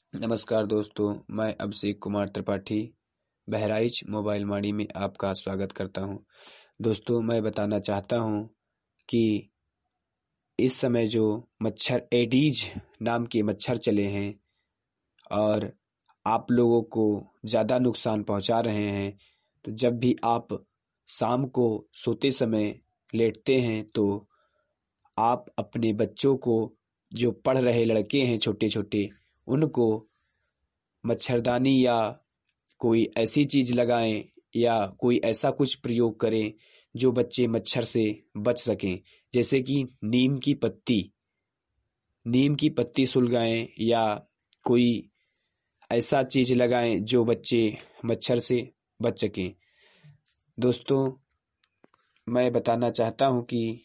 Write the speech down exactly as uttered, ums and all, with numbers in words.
नमस्कार दोस्तों, मैं अभिषेक कुमार त्रिपाठी बहराइच मोबाइल माड़ी में आपका स्वागत करता हूं। दोस्तों, मैं बताना चाहता हूं कि इस समय जो मच्छर एडीज नाम के मच्छर चले हैं और आप लोगों को ज़्यादा नुकसान पहुंचा रहे हैं। तो जब भी आप शाम को सोते समय लेटते हैं तो आप अपने बच्चों को, जो पढ़ रहे लड़के हैं छोटे छोटे, उनको मच्छरदानी या कोई ऐसी चीज़ लगाएं या कोई ऐसा कुछ प्रयोग करें जो बच्चे मच्छर से बच सकें। जैसे कि नीम की पत्ती नीम की पत्ती सुलगाएं या कोई ऐसा चीज़ लगाएं जो बच्चे मच्छर से बच सकें। दोस्तों, मैं बताना चाहता हूं कि